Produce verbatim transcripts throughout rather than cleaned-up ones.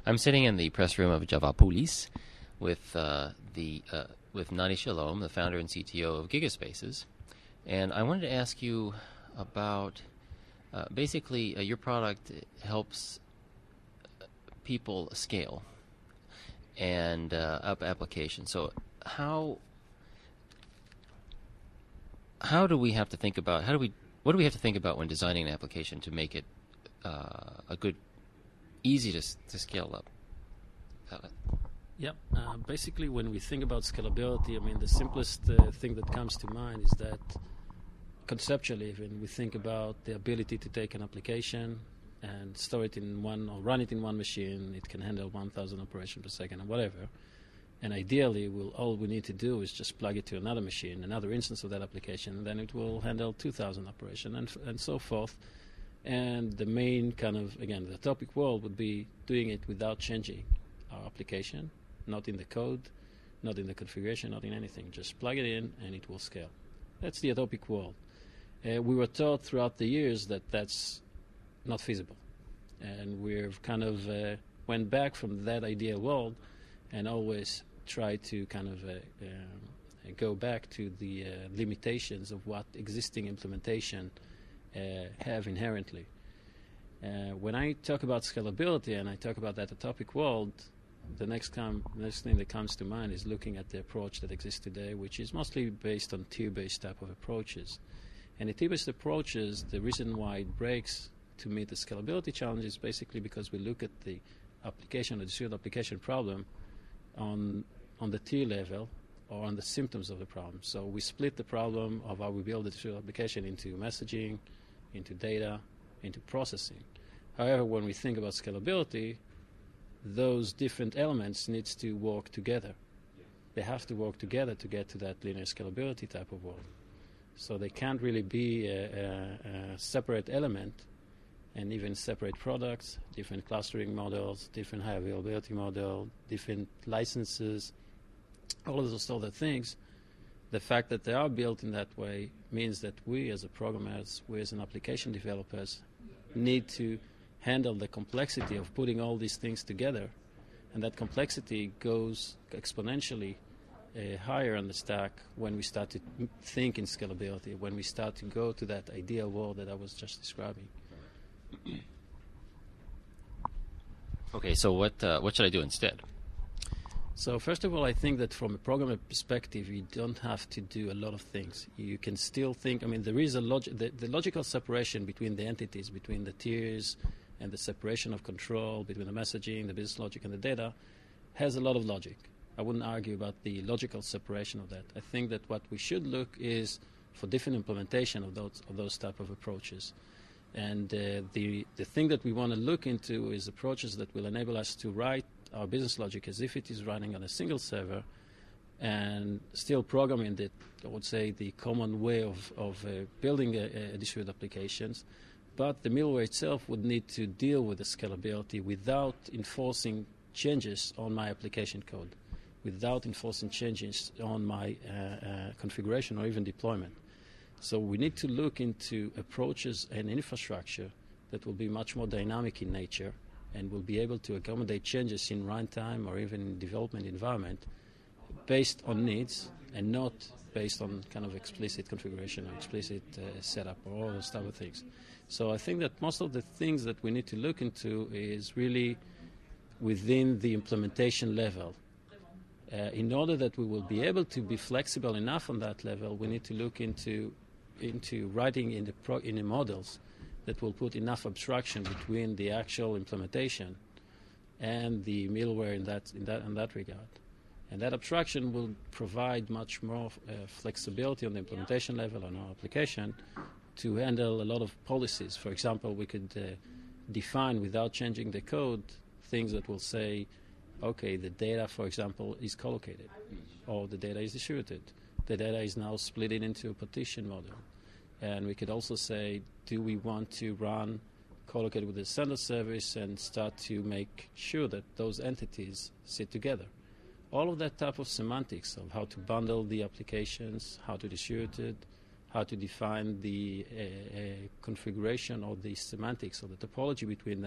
I'm sitting in the press room of Javapolis with uh, the uh, with Nani Shalom, the founder and C T O of Gigaspaces, and I wanted to ask you about uh, basically uh, your product helps people scale and uh, up applications. So how how do we have to think about how do we what do we have to think about when designing an application to make it uh, a good, easy to to scale up? Uh, Yeah, uh, basically when we think about scalability, I mean the simplest uh, thing that comes to mind is that conceptually, when we think about the ability to take an application and store it in one or run it in one machine, it can handle one thousand operations per second or whatever. And ideally, we'll, all we need to do is just plug it to another machine, another instance of that application, and then it will handle two thousand operations and, f- and so forth. And the main kind of, again, the topic world would be doing it without changing our application, not in the code, not in the configuration, not in anything. Just plug it in and it will scale. That's the utopic world. Uh, we were taught throughout the years that that's not feasible. And we've kind of uh, went back from that ideal world and always tried to kind of uh, uh, go back to the uh, limitations of what existing implementation uh, have inherently. Uh, when I talk about scalability and I talk about that utopic world, the next, com- next thing that comes to mind is looking at the approach that exists today, which is mostly based on tier-based type of approaches. And the tier-based approaches, the reason why it breaks to meet the scalability challenge is basically because we look at the application, the distributed application problem on on the tier level or on the symptoms of the problem. So we split the problem of how we build the distributed application into messaging, into data, into processing. However, when we think about scalability, those different elements needs to work together. They have to work together to get to that linear scalability type of world. So they can't really be a, a, a separate element and even separate products, different clustering models, different high availability model, different licenses, all of those other things. The fact that they are built in that way means that we as a programmers, we as an application developers, need to handle the complexity of putting all these things together, and that complexity goes exponentially uh, higher on the stack when we start to think in scalability, when we start to go to that ideal world that I was just describing. Okay, so what uh, what should I do instead? So first of all, I think that from a programmer perspective, you don't have to do a lot of things. You can still think, I mean, there is a log- the, the logical separation between the entities, between the tiers, and the separation of control between the messaging, the business logic, and the data has a lot of logic. I wouldn't argue about the logical separation of that. I think that what we should look is for different implementation of those of those type of approaches. And uh, the, the thing that we want to look into is approaches that will enable us to write our business logic as if it is running on a single server and still programming the, I would say, the common way of, of uh, building a, a distributed applications. But the middleware itself would need to deal with the scalability without enforcing changes on my application code, without enforcing changes on my uh, uh, configuration or even deployment. So we need to look into approaches and infrastructure that will be much more dynamic in nature and will be able to accommodate changes in runtime or even in development environment based on needs and not based on kind of explicit configuration or explicit uh, setup or all those type of things. So I think that most of the things that we need to look into is really within the implementation level. Uh, in order that we will be able to be flexible enough on that level, we need to look into into writing in the pro- in the models that will put enough abstraction between the actual implementation and the middleware in that in that in that regard. And that abstraction will provide much more uh, flexibility on the implementation level on our application to handle a lot of policies. For example, we could uh, define without changing the code things that will say, okay, the data, for example, is collocated, or the data is distributed. The data is now split into a partition model. And we could also say, do we want to run collocated with the sender service and start to make sure that those entities sit together? All of that type of semantics of how to bundle the applications, how to distribute it, how to define the uh, uh, configuration or the semantics or the topology between them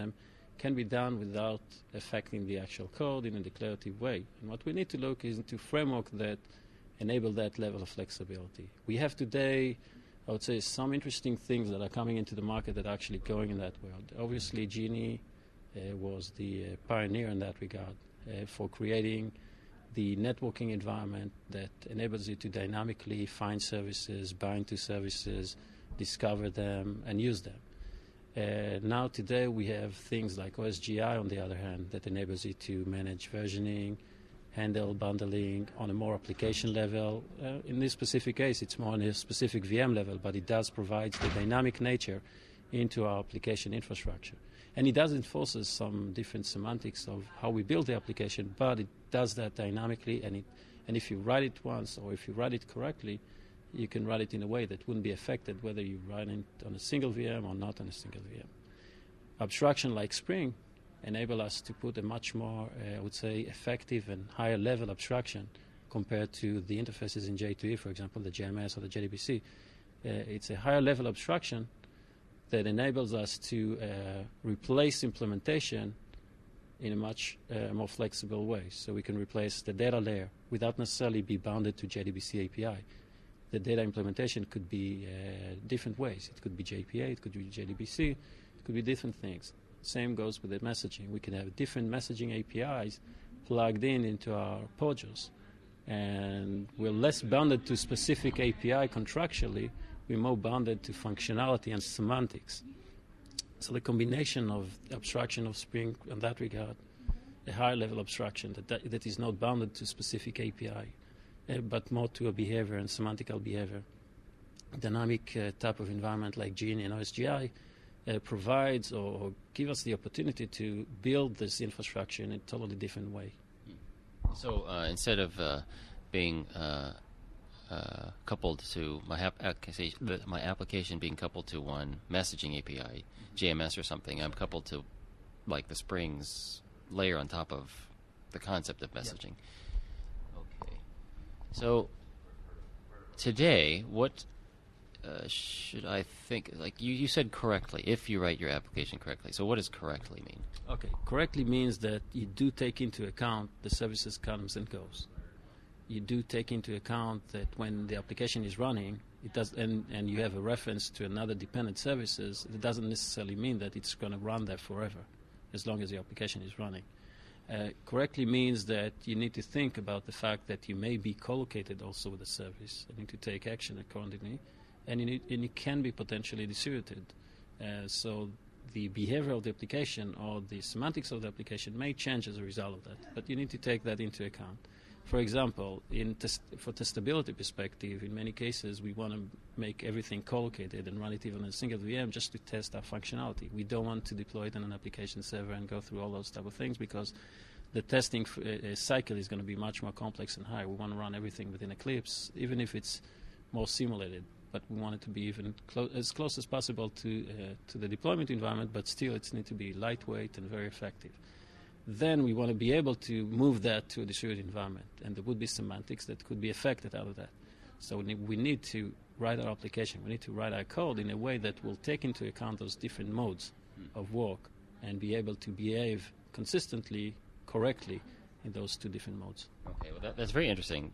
can be done without affecting the actual code in a declarative way. And what we need to look is into framework that enable that level of flexibility. We have today, I would say, some interesting things that are coming into the market that are actually going in that world. Obviously, Genie uh, was the uh, pioneer in that regard uh, for creating the networking environment that enables you to dynamically find services, bind to services, discover them, and use them. Uh, now today we have things like O S G I on the other hand that enables you to manage versioning, handle bundling on a more application level. Uh, in this specific case it's more on a specific V M level, but it does provide the dynamic nature into our application infrastructure. And it does enforce some different semantics of how we build the application, but it does that dynamically, and, it, and if you write it once or if you write it correctly, you can write it in a way that wouldn't be affected whether you run it on a single V M or not on a single V M. Abstraction like Spring enable us to put a much more, uh, I would say, effective and higher level abstraction compared to the interfaces in J two E, for example, the J M S or the J D B C. Uh, it's a higher level abstraction that enables us to uh, replace implementation in a much uh, more flexible way. So we can replace the data layer without necessarily be bounded to J D B C A P I. The data implementation could be uh, different ways. It could be J P A, it could be J D B C, it could be different things. Same goes with the messaging. We can have different messaging A P Is plugged in into our POJOs. And we're less bounded to specific A P I contractually, we're more bounded to functionality and semantics. So the combination of abstraction of Spring in that regard, a higher level abstraction that, that, that is not bounded to specific A P I, uh, but more to a behavior and semantical behavior. Dynamic uh, type of environment like Genie and O S G I uh, provides or, or give us the opportunity to build this infrastructure in a totally different way. So uh, instead of uh, being uh, uh, coupled to my, ap- application, my application being coupled to one messaging A P I, J M S or something, I'm coupled to like the Springs layer on top of the concept of messaging. Yep. Okay. So today, what uh, should I think? Like you, you said correctly, if you write your application correctly. So what does correctly mean? Okay, correctly means that you do take into account the services comes and goes. You do take into account that when the application is running, it does, and, and you have a reference to another dependent services, it doesn't necessarily mean that it's going to run there forever, as long as the application is running. Uh, correctly means that you need to think about the fact that you may be co-located also with a service. You need to take action accordingly, and, you need, and it can be potentially distributed. Uh, so the behavior of the application or the semantics of the application may change as a result of that, but you need to take that into account. For example, in test, for testability perspective, in many cases we want to make everything co-located and run it even on a single V M just to test our functionality. We don't want to deploy it on an application server and go through all those type of things because the testing f- uh, cycle is going to be much more complex and high. We want to run everything within Eclipse, even if it's more simulated. But we want it to be even clo- as close as possible to uh, to the deployment environment, but still it needs to be lightweight and very effective. Then we want to be able to move that to a distributed environment, and there would be semantics that could be affected out of that. So we need, we need to write our application, we need to write our code in a way that will take into account those different modes hmm. of work and be able to behave consistently, correctly in those two different modes. Okay, well that, that's very interesting.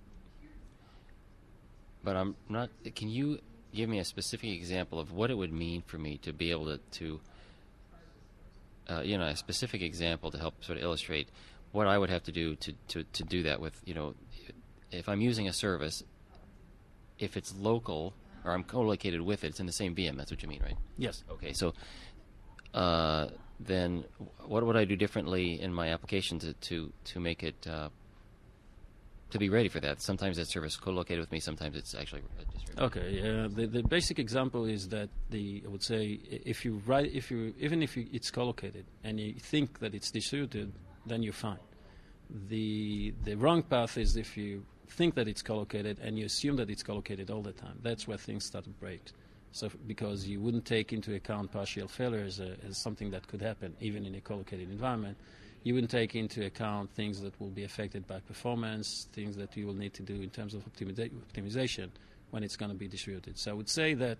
But I'm not. Can you give me a specific example of what it would mean for me to be able to, to uh, you know, a specific example to help sort of illustrate what I would have to do to, to, to do that with, you know, if I'm using a service, if it's local or I'm co-located with it, it's in the same V M. That's what you mean, right? Yes. Okay, so uh, then what would I do differently in my application to to, to make it uh, to be ready for that? Sometimes that service is co-located with me. Sometimes it's actually distributed. Okay. Uh, the the basic example is that the I would say if you write if you even if you, it's co-located and you think that it's distributed, then you're fine. The the wrong path is if you think that it's co-located and you assume that it's co-located all the time. That's where things start to break. So f- because you wouldn't take into account partial failures uh, as something that could happen even in a co-located environment. You wouldn't take into account things that will be affected by performance, things that you will need to do in terms of optimi- optimization when it's going to be distributed. So I would say that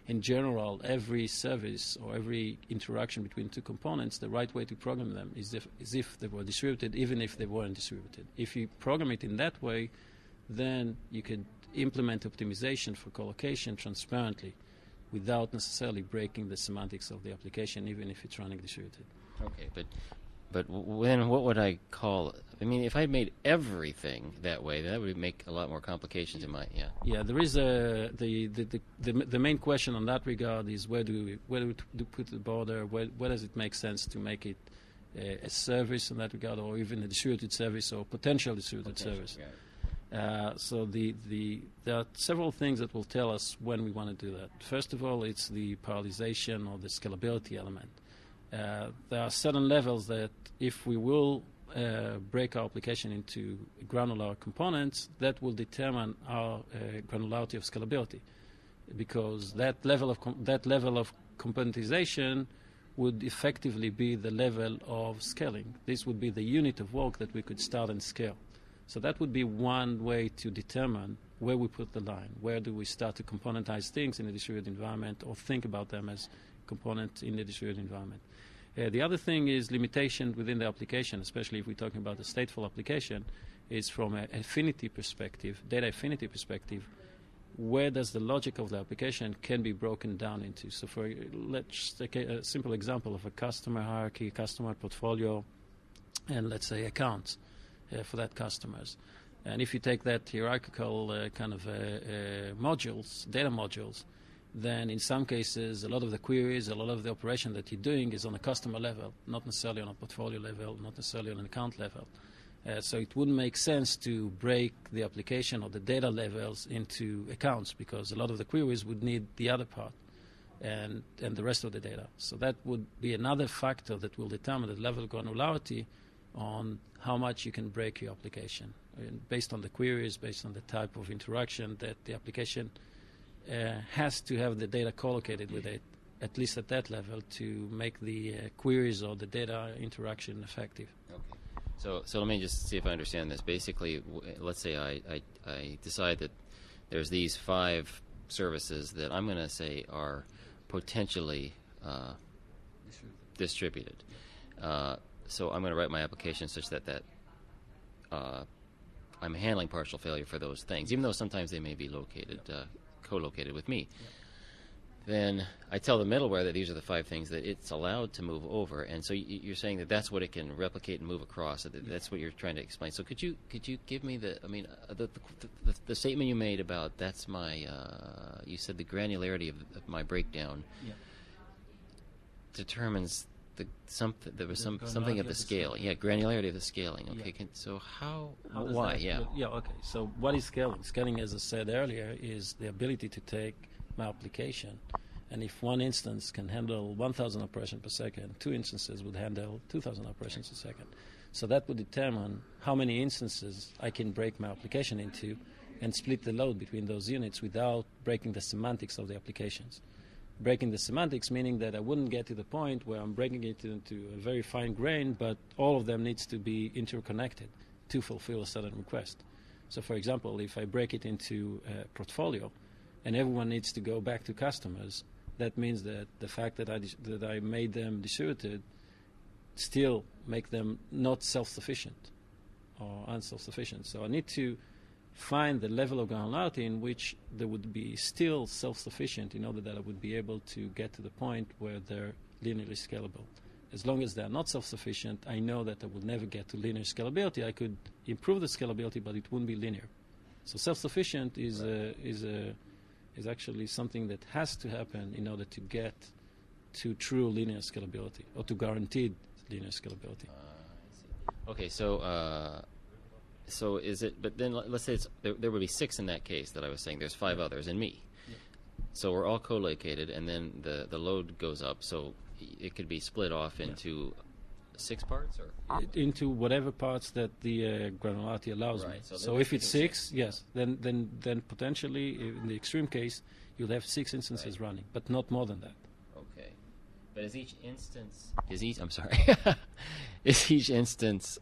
in general, every service or every interaction between two components, the right way to program them is if, is if they were distributed, even if they weren't distributed. If you program it in that way, then you could implement optimization for collocation transparently without necessarily breaking the semantics of the application, even if it's running distributed. Okay, but but w- then what would I call? I mean, if I made everything that way, that would make a lot more complications in my yeah. Yeah, there is a the the, the, the, the main question on that regard is where do we where do we t- do put the border? Where, where does it make sense to make it uh, a service in that regard, or even a distributed service or potential distributed Potential, service? yeah. Uh, so the, the there are several things that will tell us when we want to do that. First of all, it's the parallelization or the scalability element. Uh, there are certain levels that if we will uh, break our application into granular components, that will determine our uh, granularity of scalability, because that level of com- that level of componentization would effectively be the level of scaling. This would be the unit of work that we could start and scale. So that would be one way to determine where we put the line. Where do we start to componentize things in a distributed environment, or think about them as components in the distributed environment? Uh, the other thing is limitation within the application, especially if we're talking about a stateful application, is from an affinity perspective, data affinity perspective, where does the logic of the application can be broken down into. So for let's take a, a simple example of a customer hierarchy, customer portfolio, and let's say accounts uh, for that customers. And if you take that hierarchical uh, kind of uh, uh, modules, data modules, then in some cases, a lot of the queries, a lot of the operation that you're doing is on a customer level, not necessarily on a portfolio level, not necessarily on an account level. Uh, so it wouldn't make sense to break the application or the data levels into accounts, because a lot of the queries would need the other part and, and the rest of the data. So that would be another factor that will determine the level of granularity on how much you can break your application, and based on the queries, based on the type of interaction that the application Uh, has to have the data collocated with it, at least at that level, to make the uh, queries or the data interaction effective. Okay. So, so let me just see if I understand this. Basically, w- let's say I, I, I decide that there's these five services that I'm going to say are potentially uh, distributed. Uh, so I'm going to write my application such that that uh, I'm handling partial failure for those things, even though sometimes they may be located. Uh, co-located with me. Yeah. Then I tell the middleware that these are the five things that it's allowed to move over, and so y- you're saying that that's what it can replicate and move across. That that's what you're trying to explain. So could you could you give me the? I mean, uh, the, the, the the statement you made about that's my. Uh, you said the granularity of, of my breakdown Yeah. determines the something. There was The some something of granularity the of the scale. scaling. Yeah, granularity of the scaling. Okay. Yeah. Can, so how? How does why? that- Yeah. Yeah, okay. So what is scaling? Scaling, as I said earlier, is the ability to take my application, and if one instance can handle one thousand operations per second, two instances would handle two thousand operations a second. So that would determine how many instances I can break my application into and split the load between those units without breaking the semantics of the applications. Breaking the semantics meaning that I wouldn't get to the point where I'm breaking it into a very fine grain, but all of them needs to be interconnected to fulfill a certain request. So for example, if I break it into a portfolio and everyone needs to go back to customers, that means that the fact that I, dis- that I made them distributed still make them not self-sufficient or unself-sufficient. So I need to find the level of granularity in which they would be still self-sufficient in order that I would be able to get to the point where they're linearly scalable. As long as they're not self-sufficient, I know that I will never get to linear scalability. I could improve the scalability, but it wouldn't be linear. So self-sufficient is a, is a, is actually something that has to happen in order to get to true linear scalability, or to guaranteed linear scalability. Uh, I see. Okay, so uh, so is it? But then let- let's say it's, there, there would be six in that case that I was saying. There's five Yeah. others and me. Yeah. So we're all co-located, and then the the load goes up. So it could be split off Yeah. into six parts, or It- into whatever parts that the uh, granularity allows me. Right, so So, then if it's it's six, yes, then then then potentially, in the extreme case, you'll have six instances Right. running, but not more than that. okay. But is each instance is each? I'm sorry. Is each instance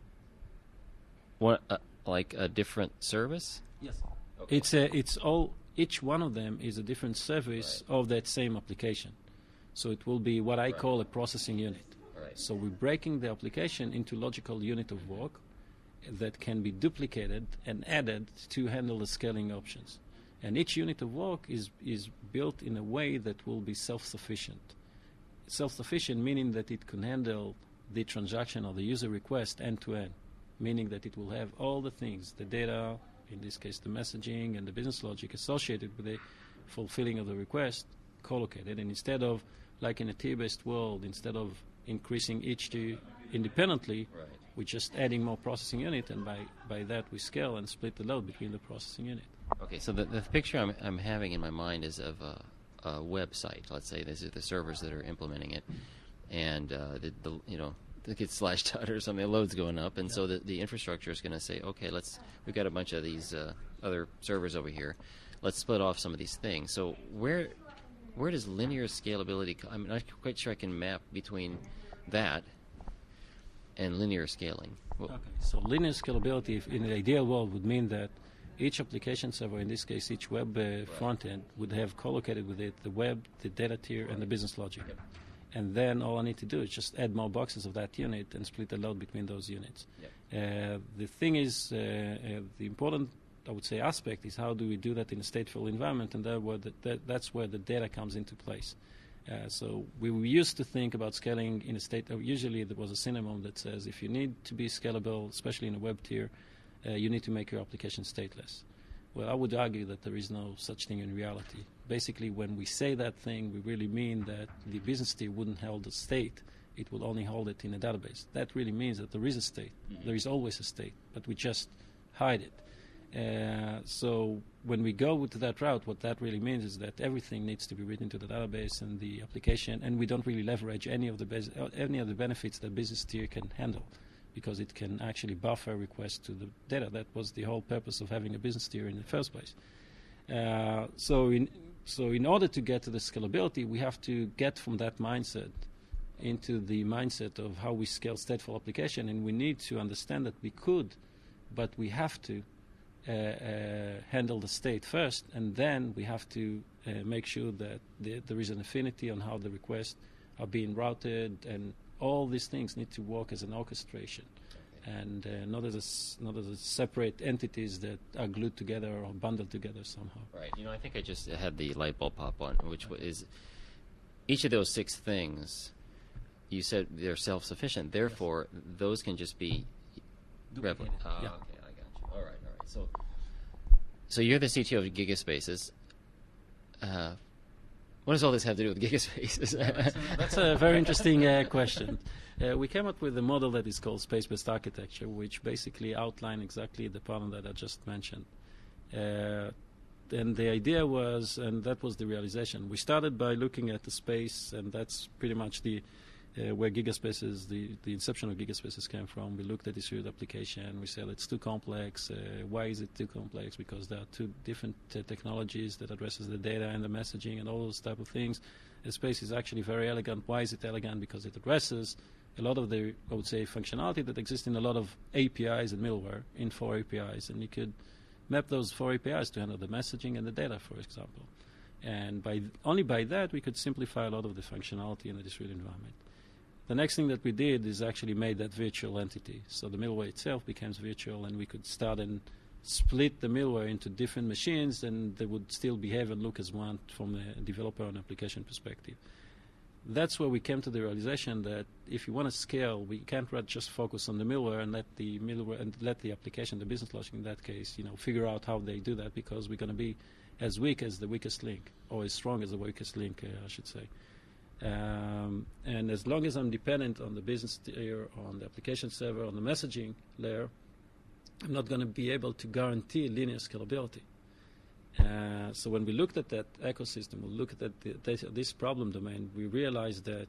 one uh, like a different service? Yes. Okay. It's a, it's all each one of them is a different service Right. of that same application. So it will be what I Right. call a processing unit. Right. So we're breaking the application into logical unit of work that can be duplicated and added to handle the scaling options. And each unit of work is, is built in a way that will be self-sufficient. Self-sufficient meaning that it can handle the transaction or the user request end-to-end, meaning that it will have all the things, the data, in this case the messaging and the business logic associated with the fulfilling of the request, co-located. And instead of, like in a tier-based world, instead of increasing each tier independently, Right. we're just adding more processing unit, and by, by that we scale and split the load between the processing unit. Okay, so the, the picture I'm, I'm having in my mind is of a, a website. Let's say these are the servers that are implementing it, and uh, the, the you know it gets slashed out or something. The load's going up, and so the, the infrastructure is going to say, okay, let's we've got a bunch of these uh, other servers over here. Let's split off some of these things. So where where does linear scalability? Co- I'm not quite sure I can map between that and linear scaling. Well, Okay. So linear scalability, if in the ideal world, would mean that each application server, in this case each web uh, front end, would have co-located with it the web, the data tier, and the business logic. Yep. And then all I need to do is just add more boxes of that unit and split the load between those units. Yep. Uh, the thing is, uh, uh, the important, I would say, aspect is how do we do that in a stateful environment, and that where the, that, that's where the data comes into place. Uh, so we, we used to think about scaling in a state. Uh, usually there was a synonym that says if you need to be scalable, especially in a web tier, uh, you need to make your application stateless. Well, I would argue that there is no such thing in reality. Basically, when we say that thing, we really mean that the business tier wouldn't hold the state. It will only hold it in a database. That really means that there is a state. Mm-hmm. There is always a state, but we just hide it. Uh, so when we go to that route, what that really means is that everything needs to be written to the database and the application, and we don't really leverage any of the bas- uh, any of the benefits that business tier can handle, because it can actually buffer requests to the data. That was the whole purpose of having a business tier in the first place. Uh, so in so in order to get to the scalability, we have to get from that mindset into the mindset of how we scale stateful application, and we need to understand that we could, but we have to uh, uh, handle the state first, and then we have to uh, make sure that the, there is an affinity on how the requests are being routed, and all these things need to work as an orchestration, and uh, not as a s- not as a separate entities that are glued together or bundled together somehow. Right. You know, I think I just had the light bulb pop on, which wa- is each of those six things. You said they're self-sufficient. Therefore, those can just be Duplicated. replicated. Ah, Yeah. okay, I got you. All right, all right. So, so you're the C T O of Gigaspaces. Uh, what does all this have to do with Gigaspaces? That's a very interesting uh, question. Uh, we came up with a model that is called space-based architecture, which basically outlined exactly the problem that I just mentioned. Uh, and the idea was, and that was the realization, we started by looking at the space, and that's pretty much the uh, where Gigaspaces, the, the inception of Gigaspaces came from. We looked at this weird application. We said it's too complex. Uh, why is it too complex? Because there are two different uh, technologies that addresses the data and the messaging and all those type of things. The space is actually very elegant. Why is it elegant? Because it addresses a lot of the, I would say, functionality that exists in a lot of A P Is and middleware in four A P Is, and you could map those four A P Is to handle the messaging and the data, for example. And by only by that, we could simplify a lot of the functionality in the distributed environment. The next thing that we did is actually made that virtual entity. So the middleware itself becomes virtual, and we could start and split the middleware into different machines, and they would still behave and look as one from a developer and application perspective. That's where we came to the realization that if you want to scale, we can't just focus on the middleware and let the middleware and let the application, the business logic in that case, you know, figure out how they do that, because we're going to be as weak as the weakest link, or as strong as the weakest link, uh, I should say. Um, and as long as I'm dependent on the business tier, on the application server, on the messaging layer, I'm not going to be able to guarantee linear scalability. Uh, so when we looked at that ecosystem, we looked at the, this, this problem domain, we realized that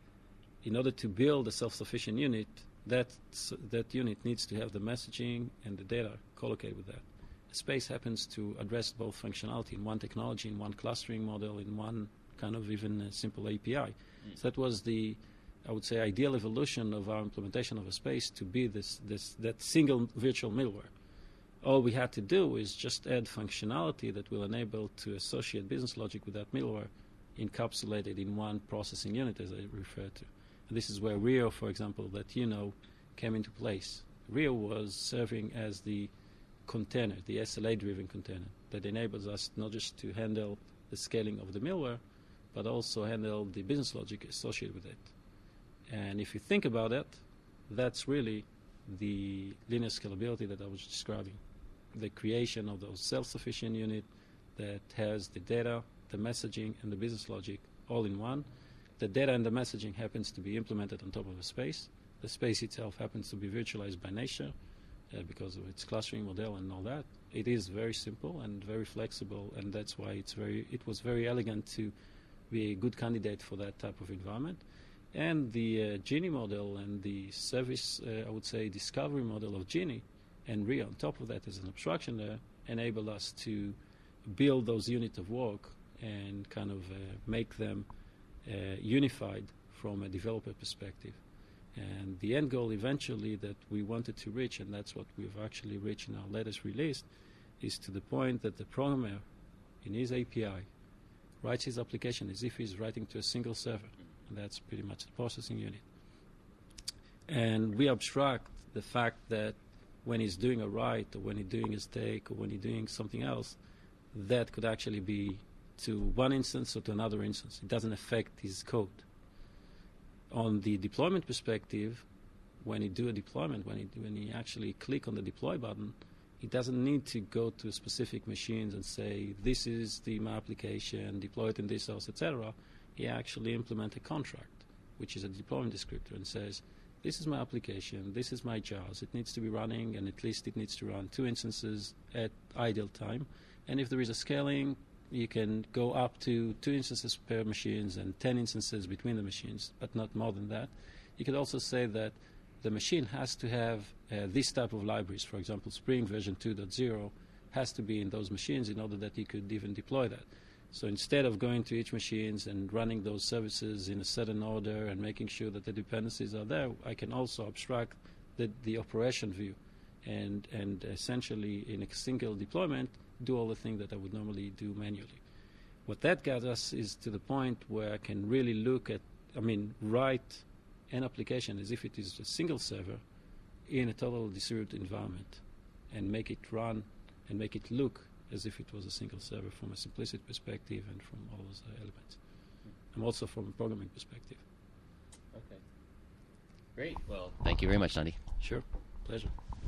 in order to build a self-sufficient unit, that, that unit needs to have the messaging and the data co-located with that. Space happens to address both functionality in one technology, in one clustering model, in one kind of even a simple A P I. Mm. So that was the, I would say, ideal evolution of our implementation of a space to be this, this that single virtual middleware. all we had to do is just add functionality that will enable to associate business logic with that middleware encapsulated in one processing unit, as I referred to. And this is where Rio, for example, that you know, came into place. Rio was serving as the container, the S L A-driven container, that enables us not just to handle the scaling of the middleware, but also handle the business logic associated with it. And if you think about it, that's really the linear scalability that I was describing. The creation of those self-sufficient unit that has the data, the messaging, and the business logic all in one. The data and the messaging happens to be implemented on top of a space. The space itself happens to be virtualized by nature uh, because of its clustering model and all that. It is very simple and very flexible, and that's why it's very. It was very elegant to be a good candidate for that type of environment. And the uh, Genie model and the service, uh, I would say, discovery model of Genie and Rio on top of that as an abstraction layer enable us to build those units of work and kind of uh, make them uh, unified from a developer perspective. And the end goal eventually that we wanted to reach, and that's what we've actually reached in our latest release, is to the point that the programmer in his A P I writes his application as if he's writing to a single server. And that's pretty much the processing unit. And we abstract the fact that when he's doing a write or when he's doing a stake or when he's doing something else, that could actually be to one instance or to another instance. It doesn't affect his code. On the deployment perspective, when you do a deployment, when he, when he actually click on the deploy button, he doesn't need to go to specific machines and say, this is the my application, deploy it in this house, et cetera. He actually implement a contract, which is a deployment descriptor, and says, this is my application, this is my jars, it needs to be running, and at least it needs to run two instances at ideal time. And if there is a scaling, you can go up to two instances per machines and ten instances between the machines, but not more than that. You could also say that the machine has to have uh, this type of libraries. For example, Spring version two point oh has to be in those machines in order that you could even deploy that. So instead of going to each machines and running those services in a certain order and making sure that the dependencies are there, I can also abstract the, the operation view and, and essentially in a single deployment do all the things that I would normally do manually. What that gets us is to the point where I can really look at, I mean, write an application as if it is a single server in a total distributed environment and make it run and make it look as if it was a single server from a simplicity perspective and from all those uh, elements. And also from a programming perspective. Okay. Great. Well, thank you very much, Nandi. Sure. Pleasure.